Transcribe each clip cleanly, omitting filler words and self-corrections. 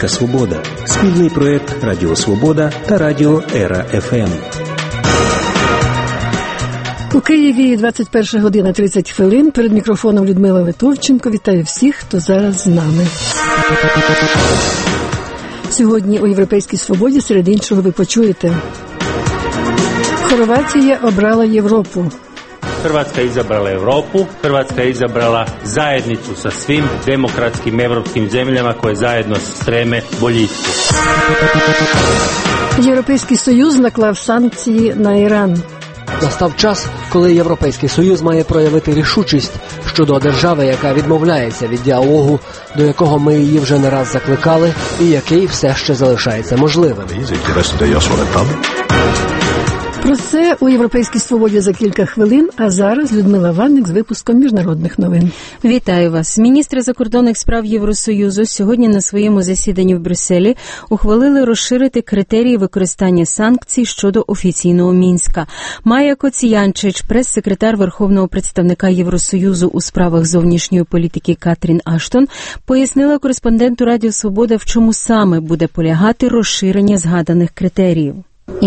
Європейська Свобода. Спільний проєкт Радіо Свобода та Радіо Ера ФМ. У Києві 21 година 30 хвилин. Перед мікрофоном Людмила Литовченко. Вітаю всіх, хто зараз з нами. Сьогодні у Європейській Свободі, серед іншого, ви почуєте. Хорватія обрала Європу. Hrvatska je izabrala Europu, Hrvatska je izabrala zajednicu sa svim demokratskim evropskim zemljama koje zajedno streme boljitku. Європейський Союз наклав санкції на Іран. Настав час, коли Європейський Союз має проявити рішучість щодо держави, яка відмовляється від діалогу, до якого ми її вже не раз закликали і який все ще залишається можливим. Про це у Європейській Свободі за кілька хвилин, а зараз Людмила Ванник з випуском міжнародних новин. Вітаю вас. Міністри закордонних справ Євросоюзу сьогодні на своєму засіданні в Брюсселі ухвалили розширити критерії використання санкцій щодо офіційного Мінська. Майя Коціянчич, прес-секретар Верховного представника Євросоюзу у справах зовнішньої політики Катрін Аштон, пояснила кореспонденту Радіо Свобода, в чому саме буде полягати розширення згаданих критеріїв.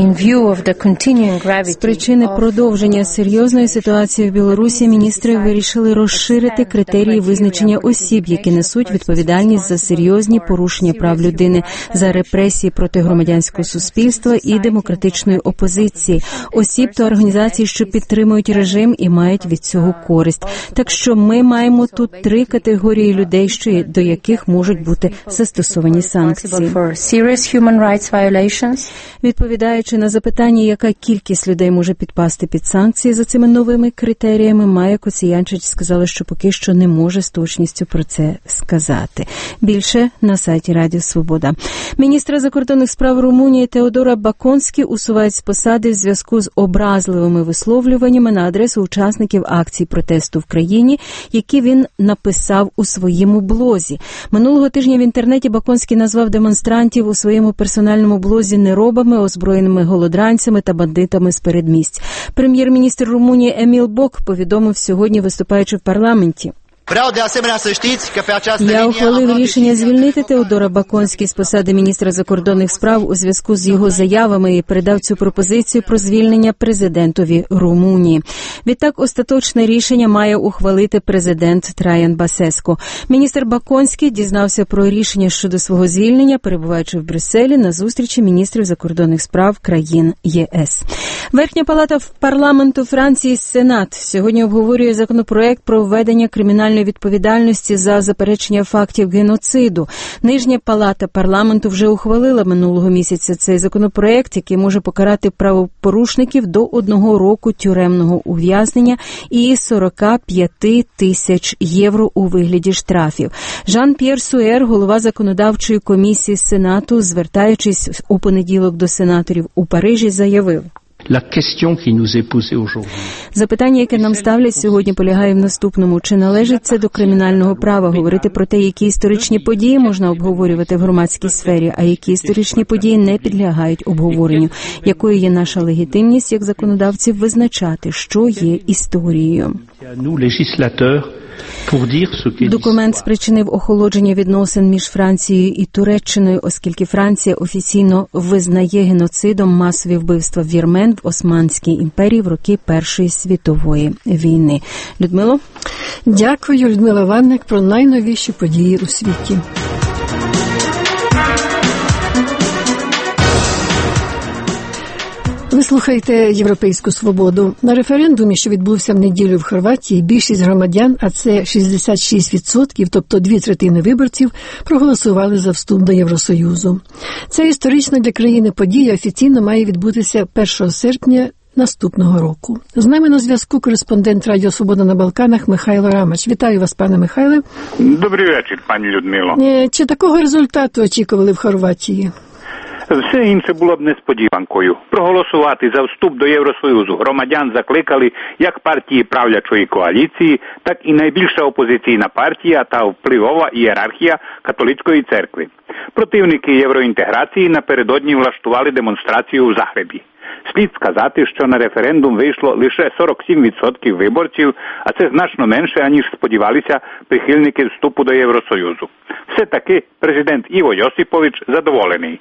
З причини продовження серйозної ситуації в Білорусі міністри вирішили розширити критерії визначення осіб, які несуть відповідальність за серйозні порушення прав людини, за репресії проти громадянського суспільства і демократичної опозиції, осіб та організацій, що підтримують режим і мають від цього користь. Так що ми маємо тут 3 категорії людей, до яких можуть бути застосовані санкції. Відповідаючи на запитання, яка кількість людей може підпасти під санкції за цими новими критеріями, Майя Коціянчич сказала, що поки що не може з точністю про це сказати. Більше на сайті Радіо Свобода. Міністра закордонних справ Румунії Теодора Баконські усувають з посади в зв'язку з образливими висловлюваннями на адресу учасників акцій протесту в країні, які він написав у своєму блозі. Минулого тижня в інтернеті Баконський назвав демонстрантів у своєму персональному блозі неробами, озброєними голодранцями та бандитами з передмість. Прем'єр-міністр Румунії Еміл Бок повідомив сьогодні, виступаючи в парламенті. Я ухвалив рішення звільнити Теодора Баконські з посади міністра закордонних справ у зв'язку з його заявами і передав цю пропозицію про звільнення президентові Румунії. Відтак, остаточне рішення має ухвалити президент Траян Басеску. Міністр Баконський дізнався про рішення щодо свого звільнення, перебуваючи в Брюсселі на зустрічі міністрів закордонних справ країн ЄС. Верхня палата парламенту Франції Сенат сьогодні обговорює законопроект про введення кримінальної відповідальності за заперечення фактів геноциду. Нижня палата парламенту вже ухвалила минулого місяця цей законопроект, який може покарати правопорушників до 1 року тюремного ув'язнення і 45 тисяч євро у вигляді штрафів. Жан-П'єр Суер, голова законодавчої комісії Сенату, звертаючись у понеділок до сенаторів у Парижі, заявив: Запитання, яке нам ставлять сьогодні, полягає в наступному. Чи належить це до кримінального права говорити про те, які історичні події можна обговорювати в громадській сфері, а які історичні події не підлягають обговоренню? Якою є наша легітимність як законодавців визначати, що є історією? Документ спричинив охолодження відносин між Францією і Туреччиною, оскільки Франція офіційно визнає геноцидом масові вбивства вірмен в Османській імперії в роки Першої світової війни. Людмило? Дякую, Людмила Ванник, про найновіші події у світі. Ви слухаєте «Європейську свободу». На референдумі, що відбувся в неділю в Хорватії, більшість громадян, а це 66%, тобто 2/3 виборців, проголосували за вступ до Євросоюзу. Ця історична для країни подія офіційно має відбутися 1 серпня наступного року. З нами на зв'язку кореспондент Радіо Свобода на Балканах Михайло Рамач. Вітаю вас, пане Михайле. Добрий вечір, пані Людмило. Чи такого результату очікували в Хорватії? Все інше було б несподіванкою. Проголосувати за вступ до Євросоюзу громадян закликали як партії правлячої коаліції, так і найбільша опозиційна партія та впливова ієрархія католицької церкви. Противники євроінтеграції напередодні влаштували демонстрацію у Загребі. Слід сказати, що на референдум вийшло лише 47% виборців, а це значно менше, аніж сподівалися прихильники вступу до Євросоюзу. Все-таки президент Ivo Josipović задоволений.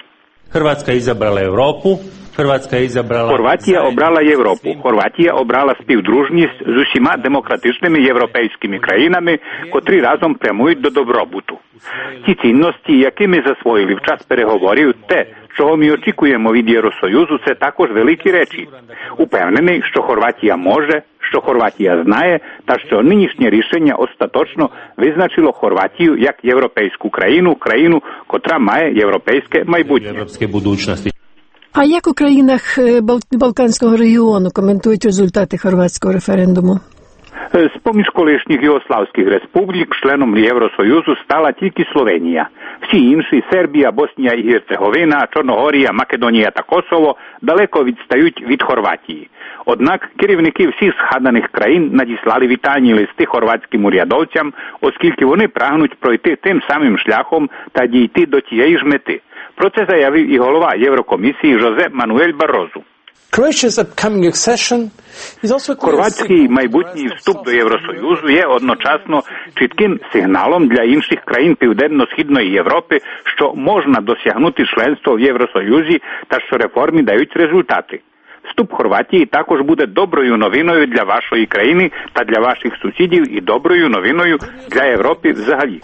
Хорватія обрала Європу. Хорватія обрала співдружність з усіма демократичними європейськими країнами, котрі разом прямують до добробуту. Ті цінності, які ми засвоїли в час переговорів, те, чого ми очікуємо від Євросоюзу, це також великі речі. Упевнений, що Хорватія може, що Хорватія знає, та що нинішнє рішення остаточно визначило Хорватію як європейську країну, котра має європейське майбутнє. А як у країнах Балканського регіону коментують результати хорватського референдуму? З-поміж колишніх Югославських республік членом Євросоюзу стала тільки Словенія. Всі інші – Сербія, Боснія і Герцеговина, Чорногорія, Македонія та Косово – далеко відстають від Хорватії. Однак керівники всіх згаданих країн надіслали вітальні листи хорватським урядовцям, оскільки вони прагнуть пройти тим самим шляхом та дійти до тієї ж мети. Про це заявив і голова Єврокомісії Жозе Мануель Баррозу. Хорватський майбутній вступ до Євросоюзу є одночасно чітким сигналом для інших країн Південно-Східної Європи, що можна досягнути членства в Євросоюзі та що реформи дають результати. Вступ Хорватії також буде доброю новиною для вашої країни та для ваших сусідів і доброю новиною для Європи взагалі.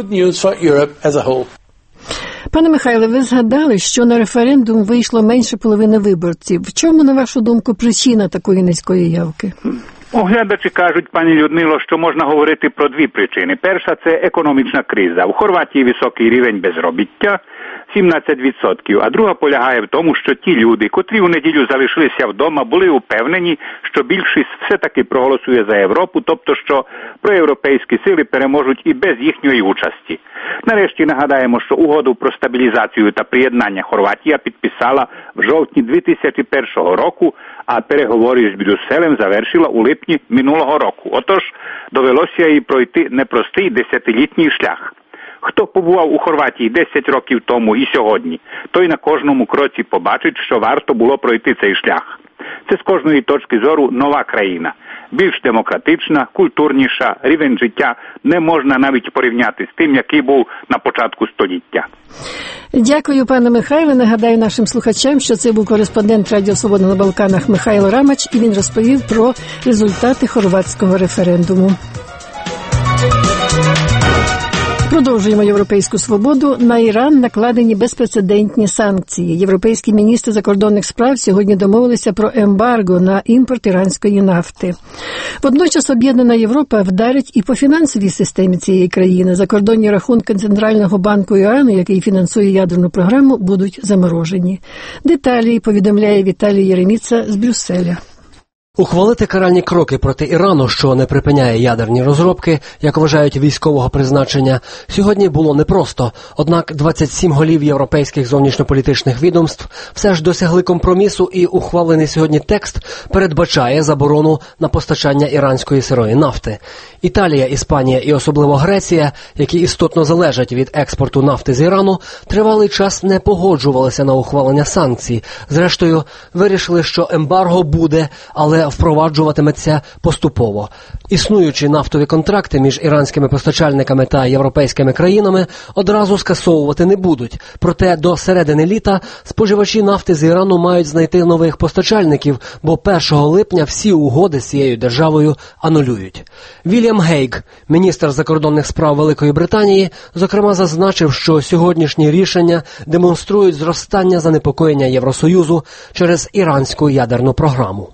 Пане Михайле, ви згадали, що на референдум вийшло менше половини виборців. В чому, на вашу думку, причина такої низької явки? Оглядачі кажуть, пані Людмило, що можна говорити про дві причини. Перша – це економічна криза. У Хорватії високий рівень безробіття – 17%, а друга полягає в тому, що ті люди, котрі у неділю залишилися вдома, були упевнені, що більшість все-таки проголосує за Європу, тобто, що проєвропейські сили переможуть і без їхньої участі. Нарешті нагадаємо, що угоду про стабілізацію та приєднання Хорватія підписала в жовтні 2001 року, а переговори з Брюсселем завершила у липні минулого року. Отож, довелося їй пройти непростий 10-літній шлях. Хто побував у Хорватії 10 років тому і сьогодні, той на кожному кроці побачить, що варто було пройти цей шлях. Це з кожної точки зору нова країна. Більш демократична, культурніша, рівень життя не можна навіть порівняти з тим, який був на початку століття. Дякую, пане Михайле. Нагадаю нашим слухачам, що це був кореспондент Радіо Свобода на Балканах Михайло Рамач, і він розповів про результати хорватського референдуму. Продовжуємо європейську свободу. На Іран накладені безпрецедентні санкції. Європейські міністри закордонних справ сьогодні домовилися про ембарго на імпорт іранської нафти. Водночас об'єднана Європа вдарить і по фінансовій системі цієї країни. Закордонні рахунки Центрального банку Ірану, який фінансує ядерну програму, будуть заморожені. Деталі повідомляє Віталій Єреміца з Брюсселя. Ухвалити каральні кроки проти Ірану, що не припиняє ядерні розробки, як вважають військового призначення, сьогодні було непросто. Однак 27 голів європейських зовнішньополітичних відомств все ж досягли компромісу, і ухвалений сьогодні текст передбачає заборону на постачання іранської сирої нафти. Італія, Іспанія і особливо Греція, які істотно залежать від експорту нафти з Ірану, тривалий час не погоджувалися на ухвалення санкцій. Зрештою, вирішили, що ембарго буде, але впроваджуватиметься поступово. Існуючі нафтові контракти між іранськими постачальниками та європейськими країнами одразу скасовувати не будуть. Проте до середини літа споживачі нафти з Ірану мають знайти нових постачальників, бо 1 липня всі угоди з цією державою анулюють. Вільям Гейг, міністр закордонних справ Великої Британії, зокрема зазначив, що сьогоднішні рішення демонструють зростання занепокоєння Євросоюзу через іранську ядерну програму.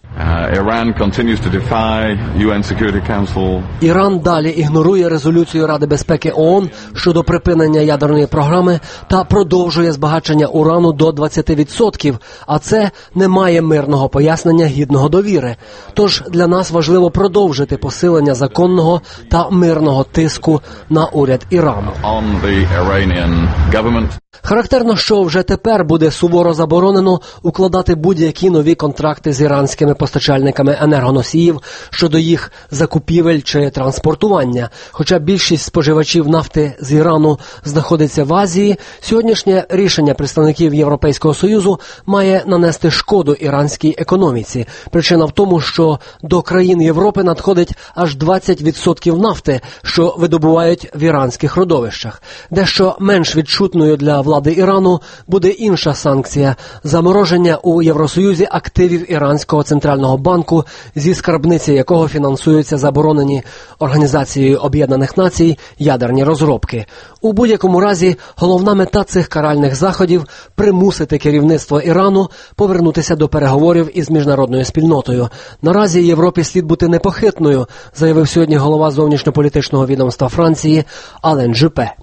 Іран далі ігнорує резолюцію Ради безпеки ООН щодо припинення ядерної програми та продовжує збагачення урану до 20%, а це не має мирного пояснення гідного довіри. Тож для нас важливо продовжити посилення законного та мирного тиску на уряд Ірану. Характерно, що вже тепер буде суворо заборонено укладати будь-які нові контракти з іранськими постачальниками постачальниками енергоносіїв щодо їх закупівель чи транспортування. Хоча більшість споживачів нафти з Ірану знаходиться в Азії, сьогоднішнє рішення представників Європейського Союзу має нанести шкоду іранській економіці. Причина в тому, що до країн Європи надходить аж 20% нафти, що видобувають в іранських родовищах. Дещо менш відчутною для влади Ірану буде інша санкція – замороження у Євросоюзі активів Іранського центрального банку, зі скарбниці якого фінансуються заборонені Організацією Об'єднаних Націй ядерні розробки. У будь-якому разі, головна мета цих каральних заходів – примусити керівництво Ірану повернутися до переговорів із міжнародною спільнотою. Наразі Європі слід бути непохитною, заявив сьогодні голова зовнішньополітичного відомства Франції Ален Жюпе.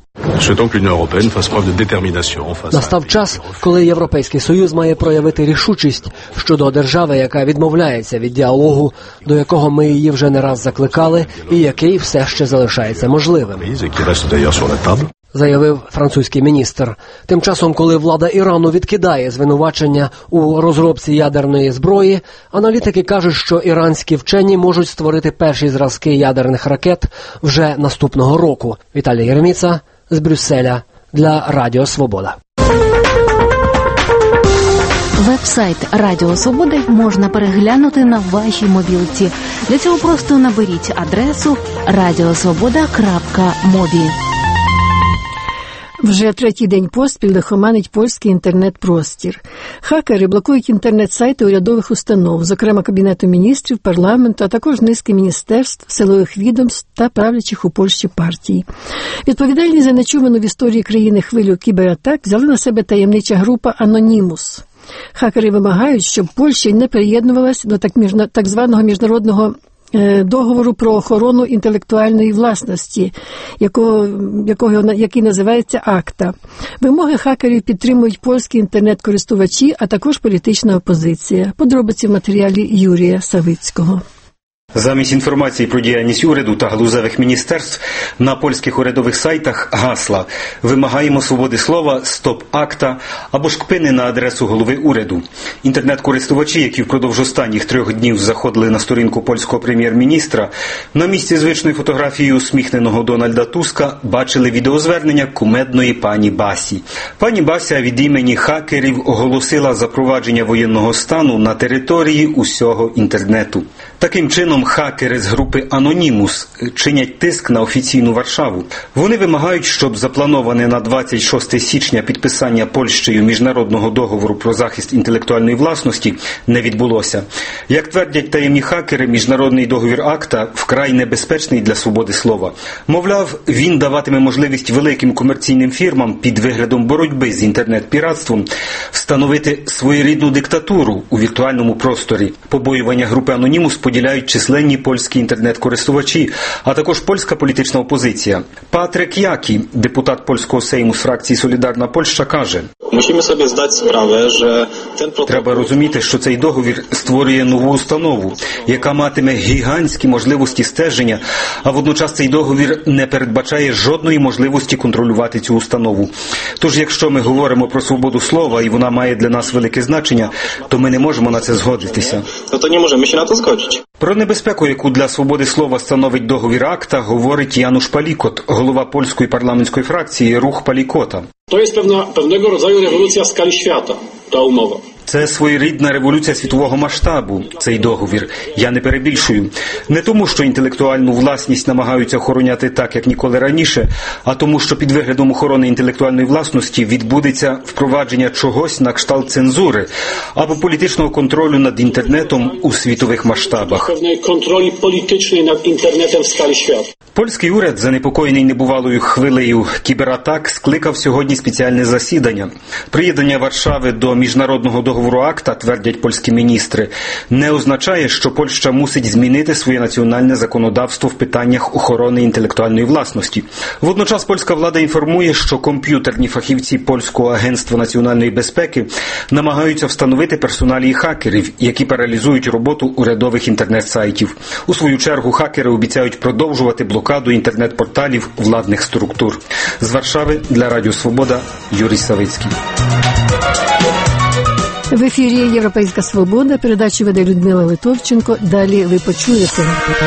Настав час, коли Європейський Союз має проявити рішучість щодо держави, яка відмовляється від діалогу, до якого ми її вже не раз закликали і який все ще залишається можливим, заявив французький міністр. Тим часом, коли влада Ірану відкидає звинувачення у розробці ядерної зброї, аналітики кажуть, що іранські вчені можуть створити перші зразки ядерних ракет вже наступного року. Віталій Єреміца з Брюсселя для Радіо Свобода. Веб-сайт Радіо Свободи можна переглянути на вашій мобілці. Для цього просто наберіть адресу radiosvoboda.mobi. Вже третій день поспіль лихоманить польський інтернет-простір. Хакери блокують інтернет-сайти урядових установ, зокрема Кабінету міністрів, парламенту, а також низки міністерств, силових відомств та правлячих у Польщі партій. Відповідальність за нечувану в історії країни хвилю кібератак взяла на себе таємнича група «Анонімус». Хакери вимагають, щоб Польща не приєднувалась до так званого міжнародного договору про охорону інтелектуальної власності, який називається АКТА. Вимоги хакерів підтримують польські інтернет-користувачі, а також політична опозиція. Подробиці в матеріалі Юрія Савицького. Замість інформації про діяльність уряду та галузевих міністерств на польських урядових сайтах гасла «Вимагаємо свободи слова», «Стоп АКТА» або ж кпини на адресу голови уряду. Інтернет-користувачі, які впродовж останніх 3 днів заходили на сторінку польського прем'єр-міністра, на місці звичної фотографії усміхненого Дональда Туска бачили відеозвернення кумедної пані Басі. Пані Бася від імені хакерів оголосила запровадження воєнного стану на території усього інтернету. Таким чином, хакери з групи «Анонімус» чинять тиск на офіційну Варшаву. Вони вимагають, щоб заплановане на 26 січня підписання Польщею міжнародного договору про захист інтелектуальної власності не відбулося. Як твердять таємні хакери, міжнародний договір АКТА вкрай небезпечний для свободи слова. Мовляв, він даватиме можливість великим комерційним фірмам під виглядом боротьби з інтернет-піратством встановити своєрідну диктатуру у віртуальному просторі. Побоювання групи «Анонімус» поділяють численні польські інтернет-користувачі, а також польська політична опозиція. Патрик Які, депутат польського Сейму з фракції «Солідарна Польща», каже: «Треба розуміти, що цей договір створює нову установу, яка матиме гігантські можливості стеження, а водночас цей договір не передбачає жодної можливості контролювати цю установу. Тож, якщо ми говоримо про свободу слова, і вона має для нас велике значення, то ми не можемо на це згодитися». Про небезпеку, яку для свободи слова становить договір АКТА, говорить Януш Палікот, голова польської парламентської фракції «Рух Палікота». To jest pewnego rodzaju rewolucja w skali świata, ta umowa. Це своєрідна революція світового масштабу, цей договір. Я не перебільшую. Не тому, що інтелектуальну власність намагаються охороняти так, як ніколи раніше, а тому, що під виглядом охорони інтелектуальної власності відбудеться впровадження чогось на кшталт цензури або політичного контролю над інтернетом у світових масштабах. Контролі політичної над інтернетом в скалі світу. Польський уряд, занепокоєний небувалою хвилею кібератак, скликав сьогодні спеціальне засідання. Приєднання Варшави до міжнародного договору АКТА, твердять польські міністри, не означає, що Польща мусить змінити своє національне законодавство в питаннях охорони інтелектуальної власності. Водночас польська влада інформує, що комп'ютерні фахівці Польського агентства національної безпеки намагаються встановити персоналії хакерів, які паралізують роботу урядових інтернет-сайтів. У свою чергу хакери обіцяють продовжувати блокаду інтернет-порталів владних структур. З Варшави для Радіо Свобода Юрій Савицький. В ефірі «Європейська свобода», передачу веде Людмила Литовченко. Далі ви почуєте.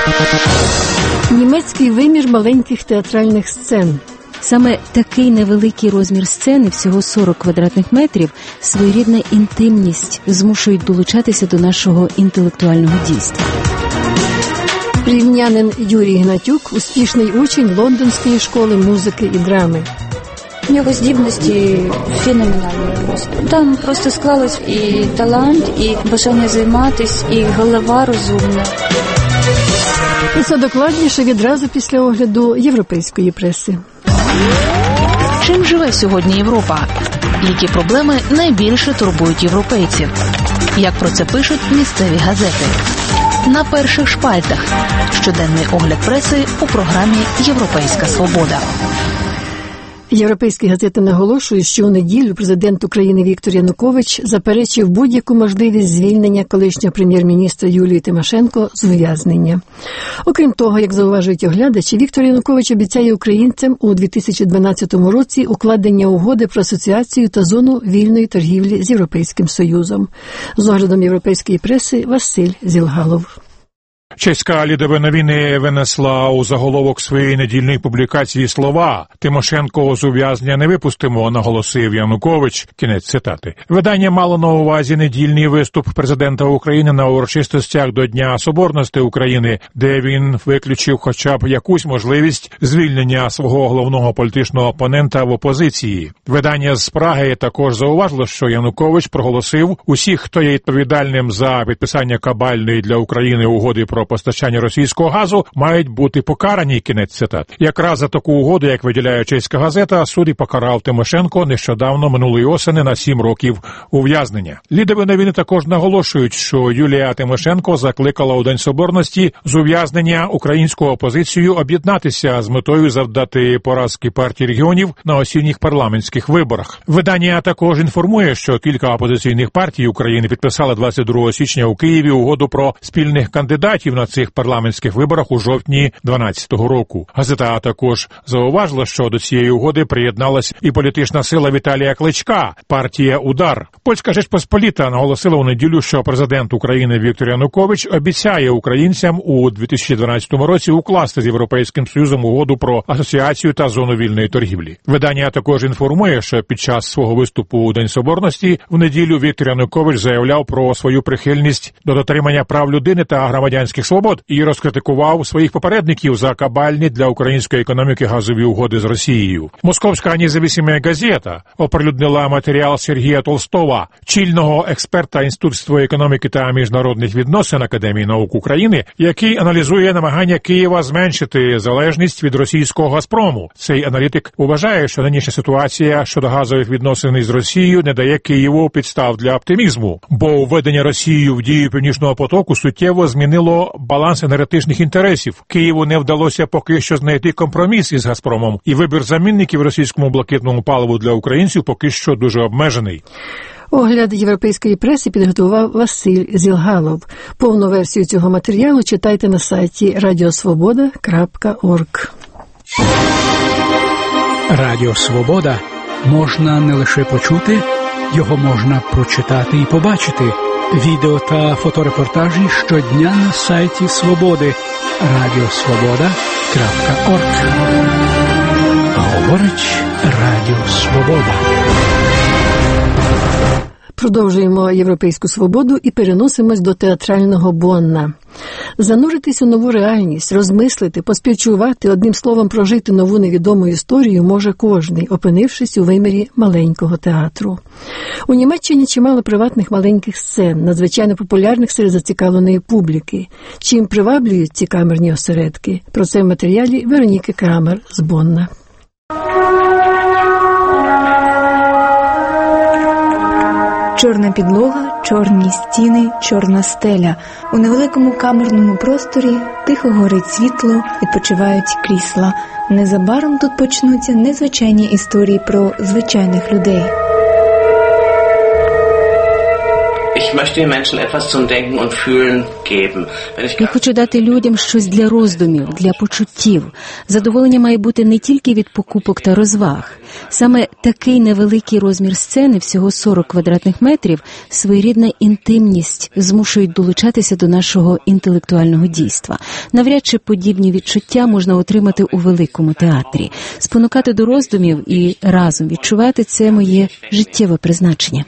Німецький вимір маленьких театральних сцен. Саме такий невеликий розмір сцени, всього 40 квадратних метрів, своєрідна інтимність змушують долучатися до нашого інтелектуального дійства. Рівнянин Юрій Гнатюк – успішний учень Лондонської школи музики і драми. У нього здібності феноменальні просто. Там просто склалось і талант, і бажання займатися, і голова розумна. І це докладніше відразу після огляду європейської преси. Чим живе сьогодні Європа? Які проблеми найбільше турбують європейців? Як про це пишуть місцеві газети? На перших шпальтах. Щоденний огляд преси у програмі «Європейська свобода». Європейські газети наголошують, що у неділю президент України Віктор Янукович заперечив будь-яку можливість звільнення колишнього прем'єр-міністра Юлії Тимошенко з ув'язнення. Окрім того, як зауважують оглядачі, Віктор Янукович обіцяє українцям у 2012 році укладення угоди про асоціацію та зону вільної торгівлі з Європейським Союзом. З оглядом європейської преси Василь Зілгалов. Чеська Лідове новини винесла у заголовок своєї недільної публікації слова «Тимошенко з ув'язнення не випустимо», наголосив Янукович. Кінець цитати. Видання мало на увазі недільний виступ президента України на урочистостях до Дня Соборності України, де він виключив хоча б якусь можливість звільнення свого головного політичного опонента в опозиції. Видання з Праги також зауважило, що Янукович проголосив: усіх, хто є відповідальним за підписання кабальної для України угоди про постачання російського газу, мають бути покарані. Кінець цитат. Якраз за таку угоду, як виділяє чеська газета, суд і покарав Тимошенко нещодавно минулої осені на 7 років ув'язнення. Лідові новини також наголошують, що Юлія Тимошенко закликала у День Соборності з ув'язнення українську опозицію об'єднатися з метою завдати поразки партії регіонів на осінніх парламентських виборах. Видання також інформує, що кілька опозиційних партій України підписали 22 січня у Києві угоду про спільних кандидатів на цих парламентських виборах у жовтні 2012 року. Газета також зауважила, що до цієї угоди приєдналась і політична сила Віталія Кличка, партія «Удар». Польська Жечпосполіта наголосила у неділю, що президент України Віктор Янукович обіцяє українцям у 2012 році укласти з Європейським Союзом угоду про асоціацію та зону вільної торгівлі. Видання також інформує, що під час свого виступу у День Соборності в неділю Віктор Янукович заявляв про свою прихильність до дотримання прав людини та громадянських свобод і розкритикував своїх попередників за кабальні для української економіки газові угоди з Росією. Московська независима газета оприлюднила матеріал Сергія Толстова, чільного експерта Інституту економіки та міжнародних відносин Академії наук України, який аналізує намагання Києва зменшити залежність від російського «Газпрому». Цей аналітик вважає, що нинішня ситуація щодо газових відносин із Росією не дає Києву підстав для оптимізму, бо введення Росією в дію Північного потоку суттєво змінило баланс енергетичних інтересів. Києву не вдалося поки що знайти компроміс із «Газпромом», і вибір замінників російському блакитному паливу для українців поки що дуже обмежений. Огляд європейської преси підготував Василь Зілгалов. Повну версію цього матеріалу читайте на сайті radiosvoboda.org. Радіо Свобода можна не лише почути, його можна прочитати і побачити. Відео та фоторепортажі щодня на сайті Свободи radiosvoboda.org. Говорить Радіо Свобода. Продовжуємо «Європейську свободу» і переносимось до театрального Бонна. Зануритись у нову реальність, розмислити, поспівчувати, одним словом прожити нову невідому історію може кожний, опинившись у вимірі маленького театру. У Німеччині чимало приватних маленьких сцен, надзвичайно популярних серед зацікавленої публіки. Чим приваблюють ці камерні осередки? Про це в матеріалі Вероніки Крамер з Бонна. Чорна підлога, чорні стіни, чорна стеля. У невеликому камерному просторі тихо горить світло, відпочивають крісла. Незабаром тут почнуться незвичайні історії про звичайних людей. Я хочу дати людям щось для роздумів, для почуттів. Задоволення має бути не тільки від покупок та розваг. Саме такий невеликий розмір сцени, всього 40 квадратних метрів, своєрідна інтимність змушують долучатися до нашого інтелектуального дійства. Навряд чи подібні відчуття можна отримати у великому театрі. Спонукати до роздумів і разом відчувати – це моє життєве призначення.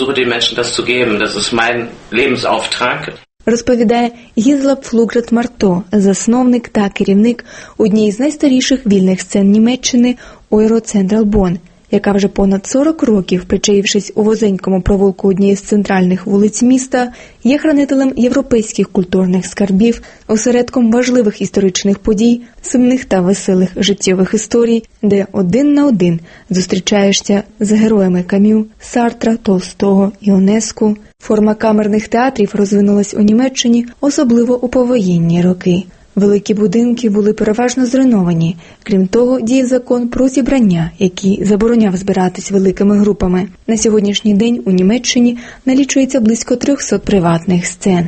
Розповідає Гізлап Флугрет Марто, засновник та керівник однієї з найстаріших вільних сцен Німеччини Euro Central Bonn, яка вже понад 40 років, причаївшись у вузенькому провулку однієї з центральних вулиць міста, є хранителем європейських культурних скарбів, осередком важливих історичних подій, сумних та веселих життєвих історій, де один на один зустрічаєшся з героями Кам'ю, Сартра, Толстого, Іонеску. Форма камерних театрів розвинулась у Німеччині, особливо у повоєнні роки. Великі будинки були переважно зруйновані. Крім того, діяв закон про зібрання, який забороняв збиратись великими групами. На сьогоднішній день у Німеччині налічується близько 300 приватних сцен.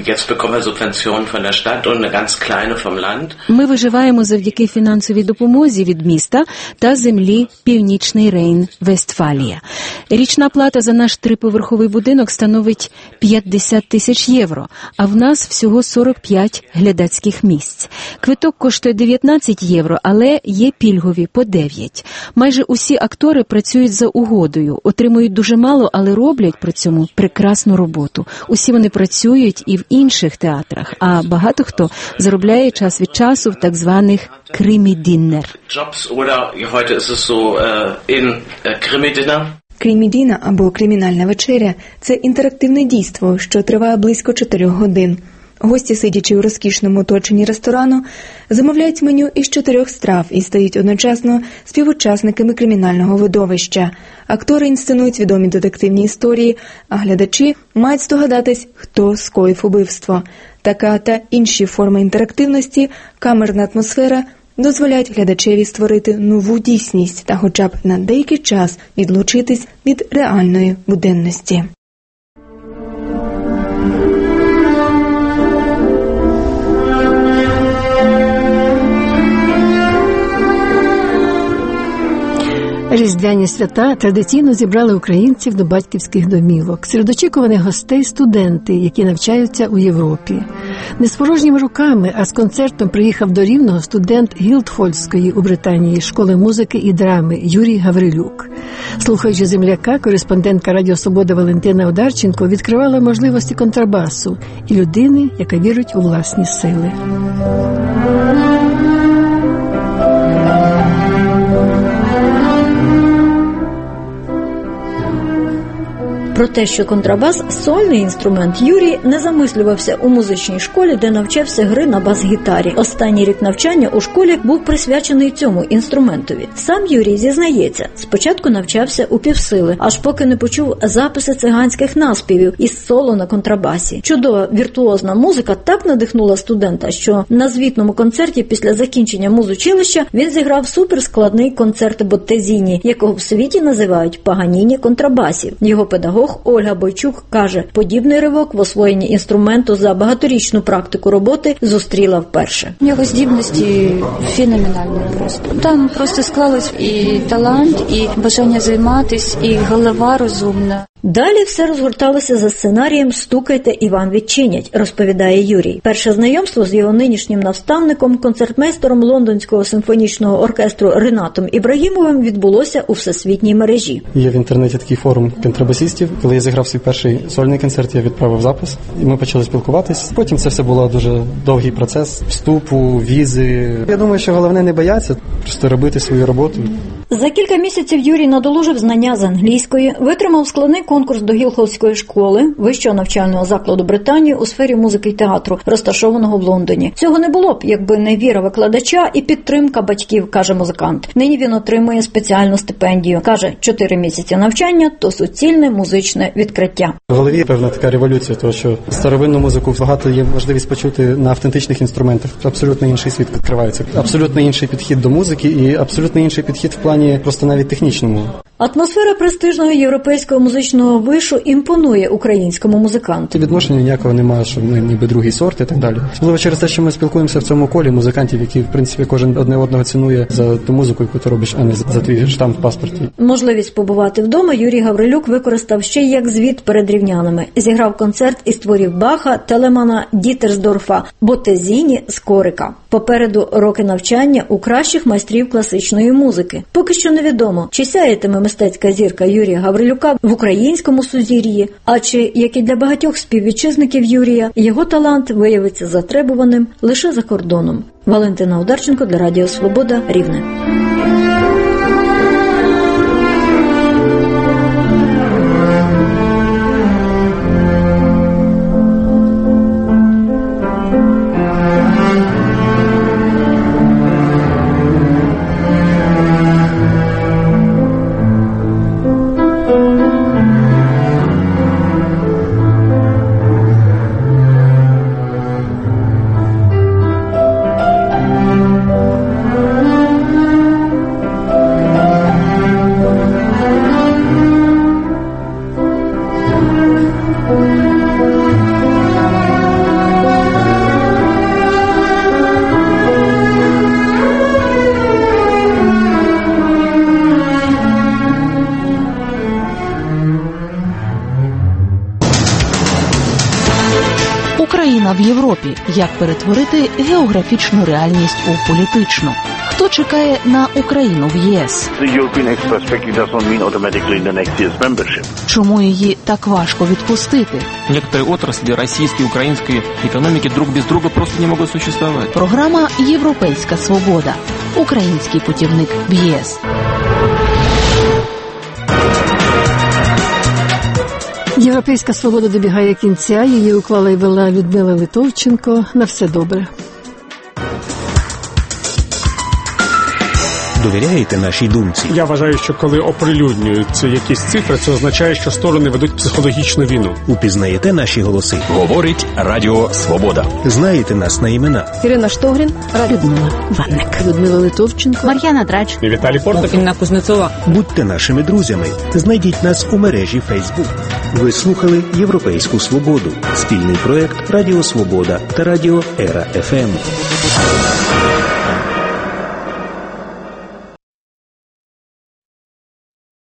Ми виживаємо завдяки фінансовій допомозі від міста та землі Північний Рейн-Вестфалія. Річна плата за наш 3-поверховий будинок становить 50 тисяч євро, а в нас всього 45 глядацьких місць. Квиток коштує 19 євро, але є пільгові по 9. Майже усі актори працюють за угодою, отримують дуже мало, але роблять при цьому прекрасну роботу. Усі вони працюють і в інших театрах, а багато хто заробляє час від часу в так званих «Крімі-діннер». Крімі-діна або кримінальна вечеря – це інтерактивне дійство, що триває близько 4 годин. Гості, сидячи у розкішному оточенні ресторану, замовляють меню із 4 страв і стають одночасно співучасниками кримінального видовища. Актори інсценують відомі детективні історії, а глядачі мають здогадатись, хто скоїв убивство. Така та інші форми інтерактивності, камерна атмосфера дозволяють глядачеві створити нову дійсність та хоча б на деякий час відлучитись від реальної буденності. Різдвяні свята традиційно зібрали українців до батьківських домівок. Серед очікуваних гостей – студенти, які навчаються у Європі. Не з порожніми руками, а з концертом приїхав до Рівного студент Гілдхольської у Британії школи музики і драми Юрій Гаврилюк. Слухаючи земляка, кореспондентка Радіо Свобода Валентина Одарченко відкривала можливості контрабасу і людини, яка вірить у власні сили. Про те, що контрабас – сольний інструмент, Юрій не замислювався у музичній школі, де навчався гри на бас-гітарі. Останній рік навчання у школі був присвячений цьому інструментові. Сам Юрій зізнається, спочатку навчався у півсили, аж поки не почув записи циганських наспівів із соло на контрабасі. Чудова віртуозна музика так надихнула студента, що на звітному концерті після закінчення музучилища він зіграв суперскладний концерт Боттезіні, якого в світі називають Паганіні контрабасів. Його педагог Ольга Бойчук каже, подібний ривок в освоєнні інструменту за багаторічну практику роботи зустріла вперше. Його здібності феноменальні просто. Там просто склалось і талант, і бажання займатися, і голова розумна. Далі все розгорталося за сценарієм «Стукайте і вам відчинять», розповідає Юрій. Перше знайомство з його нинішнім наставником, концертмейстером Лондонського симфонічного оркестру Ренатом Ібрагімовим відбулося у всесвітній мережі. Є в інтернеті такий форум контрабасистів. Коли я зіграв свій перший сольний концерт, я відправив запис, і ми почали спілкуватись. Потім це все було дуже довгий процес вступу, візи. Я думаю, що головне не боятися, просто робити свою роботу. За кілька місяців Юрій надолужив знання з англійської, витримав складний конкурс до Гілдхольської школи, вищого навчального закладу Британії у сфері музики і театру, розташованого в Лондоні. Цього не було б, якби не віра викладача і підтримка батьків, каже музикант. Нині він отримує спеціальну стипендію. Каже, 4 місяці навчання – то суцільне музичне відкриття. В голові певна така революція, тому що старовинну музику багато є можливість почути на автентичних інструментах. Абсолютно інший світ відкривається. Абсолютно інший підхід до музики і абсолютно інший підхід в плані просто навіть технічному. Атмосфера престижного європейського музичного вишу імпонує українському музиканту. Відношення ніякого немає, що ми ніби другий сорт і так далі. Можливо, через те, що ми спілкуємося в цьому колі музикантів, які, в принципі, кожен одне одного цінує за ту музику, яку ти робиш, а не за твій штамп в паспорті. Можливість побувати вдома Юрій Гаврилюк використав ще й як звіт перед рівнянами. Зіграв концерт із творів Баха, Телемана, Дітерсдорфа, Боттезіні, Скорика. Попереду роки навчання у кращих майстрів класичної музики. Поки що невідомо, чи сяятиме мистецька зірка Юрія Гаврилюка в українському сузір'ї, а чи, як і для багатьох співвітчизників Юрія, його талант виявиться затребуваним лише за кордоном. Валентина Одарченко для Радіо Свобода, Рівне. Україна в Європі. Як перетворити географічну реальність у політичну? Хто чекає на Україну в ЄС? Чому її так важко відпустити? Некоторые отрасли российской и украинской экономики друг без друга просто не могут существовать. Програма «Європейська свобода». Український путівник в ЄС. Європейська свобода добігає кінця. Її уклала і вела Людмила Литовченко. На все добре. Довіряєте нашій думці? Я вважаю, що коли оприлюднюються якісь цифри, це означає, що сторони ведуть психологічну війну. Упізнаєте наші голоси? Говорить Радіо Свобода. Знаєте нас на імена? Ірина Штогрін, Людмила Ванник, Людмила Литовченко, Мар'яна Драч, Віталій Портик, Інна Кузнецова. Будьте нашими друзями. Знайдіть нас у мережі Facebook. Ви слухали «Європейську свободу» – спільний проєкт Радіо Свобода та Радіо Ера ФМ.